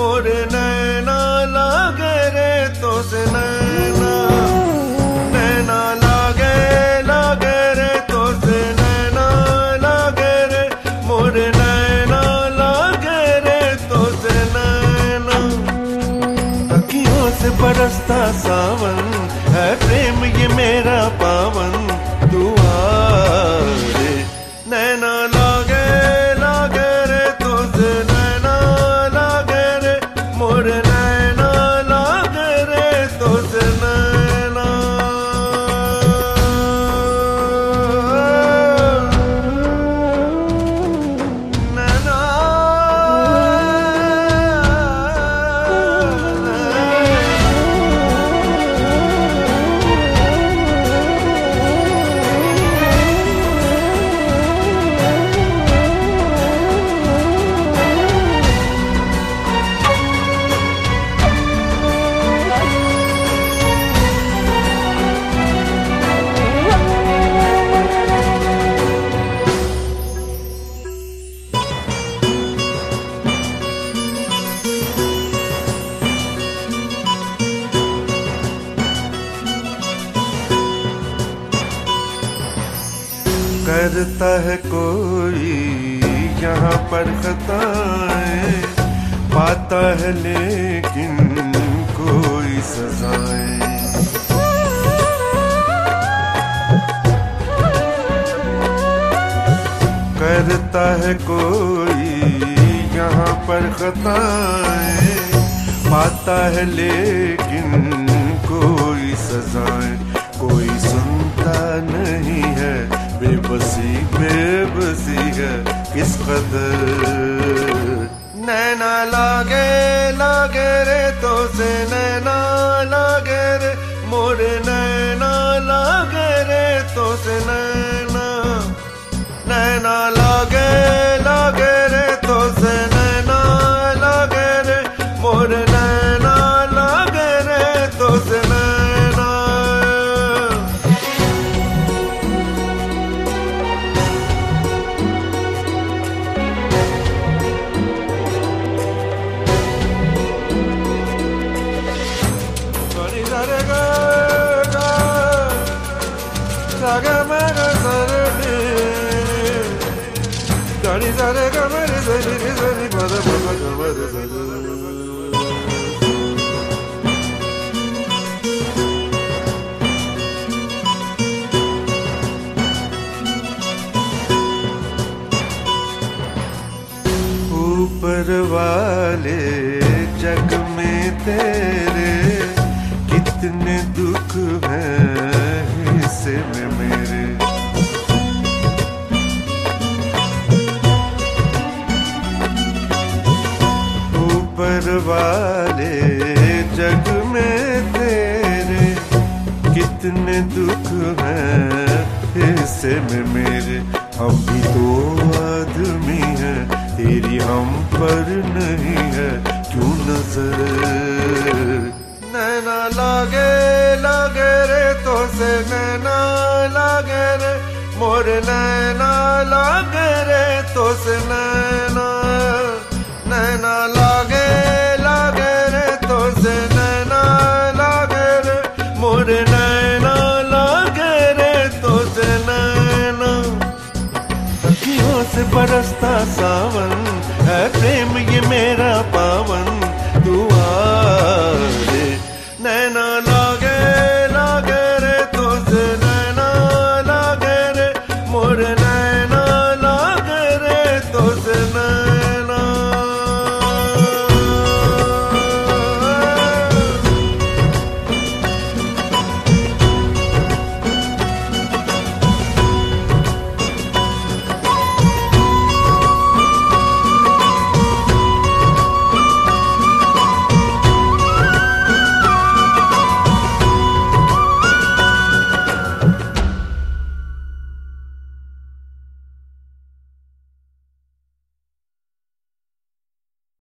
मोरे नैना लागे रे तो से नैना, नैना लागे रे तो से नैना लागे रे, मोरे नैना लागे रे तो से नैना। अखियों से बरसता सावन है प्रेम ये मेरा पावन, दुआ रे नैना लागे रे तो से नैना लागे रे, मोरे नैना लागे रे तो से नैना। नैना करता है कोई यहाँ पर खताएं, पाता है लेकिन कोई सजाएं। करता है कोई यहाँ पर खताएं, पाता है लेकिन कोई सजाएं। कोई सुनता नहीं है, बेबसी बेबसी है किस कदर। नैना लागे रे तो से नैना लागे रे, मोरे नैना लागे रे तो से नैना, नैना लागे रे तो से नैना लागे रे, मोरे नैना लागे रे तो से नैना। ऊपर वाले जग में तेरे कितने दुख हैं हिस्से में मेरे। ऊपर वाले जग में तेरे कितने दुख हैं हिस्से में मेरे। हम भी तो आदमी हैं, तेरी हम पर नहीं है क्यों नजर। नैना लागे रे तो से नैना लागे रे, मोरे नैना लागे रे तो से नैना, नैना लागे रे तो से नैना लागे रे, मोरे नैना लागे रे तो से नैना। अखियों से बरसता सावन है प्रेम ये मेरा